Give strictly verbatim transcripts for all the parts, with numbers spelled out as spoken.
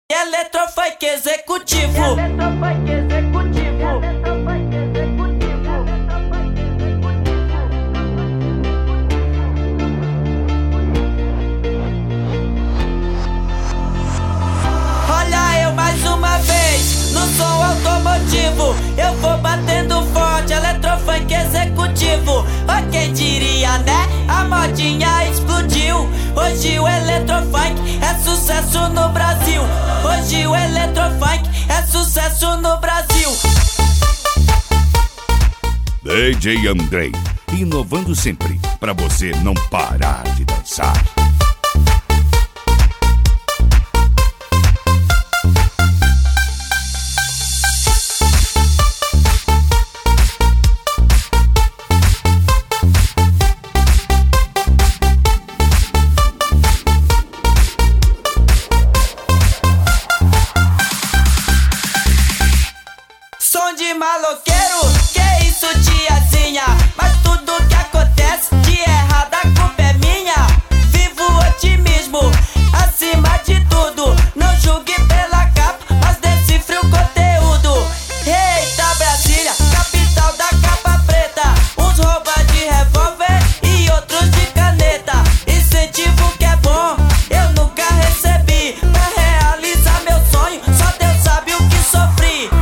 Eletrofunk executivo. Eletrofunk executivo. Olha eu mais uma vez no som automotivo. Eu vou batendo forte, eletrofunk executivo. Oh, quem diria, né? A modinha explodiu. Hoje o eletrofunk é sucesso no Brasil. Hoje o eletrofunk é sucesso no Brasil. D J Andrei, inovando sempre pra você não parar de dançar. Som de maloqueiro, que isso tiazinha? Mas tudo que acontece de errado a culpa é minha. Vivo o otimismo, acima de tudo. Não julgue pela capa, mas decifre o conteúdo. Eita Brasília, capital da capa preta. Uns roubam de revólver e outros de caneta. Incentivo que é bom, eu nunca recebi. Pra realizar meu sonho, só Deus sabe o que sofri.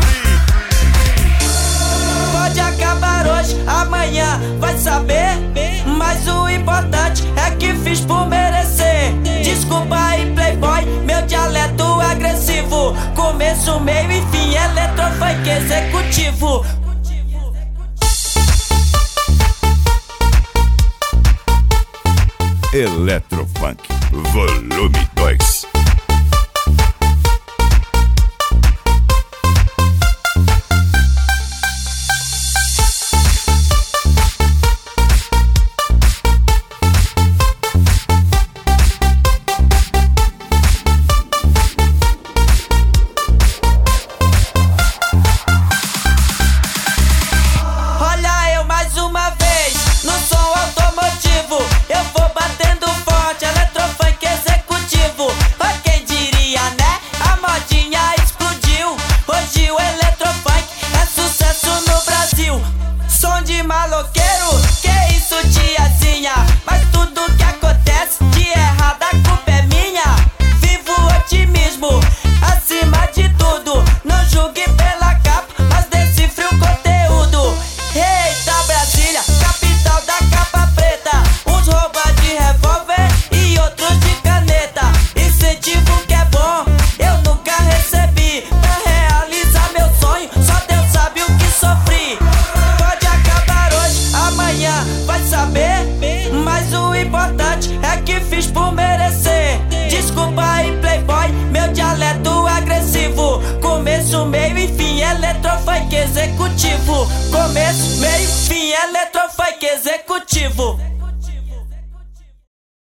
Pode acabar hoje, amanhã vai saber. Mas o importante é que fiz por merecer. Desculpa aí playboy, meu dialeto agressivo. Começo, meio e fim, eletrofunk executivo. Eletrofunk Volume dois. Olha eu mais uma vez no som automotivo. Eu vou batendo forte, eletrofunk executivo. Oh, quem diria, né? A modinha explodiu. Hoje o eletrofunk é sucesso no Brasil. Som de maloqueiro, que isso tiazinha? Mas tudo que acontece de errado a culpa é minha. Vivo o otimismo, acima de tudo. Não julgue pela capa, mas decifre o conteúdo. Eita Brasília, capital da capa preta. Uns roubam de revólver e outros de caneta. Incentivo que é bom, eu nunca recebi. Pra realizar meu sonho, só Deus sabe o que sofri. Pode acabar hoje, amanhã vai saber. Mas o importante é que fiz por merecer. Desculpa aí playboy, meu dialeto agressivo. Começo, meio e fim, eletrofunk executivo. Começo, meio, fim, eletrofunk executivo.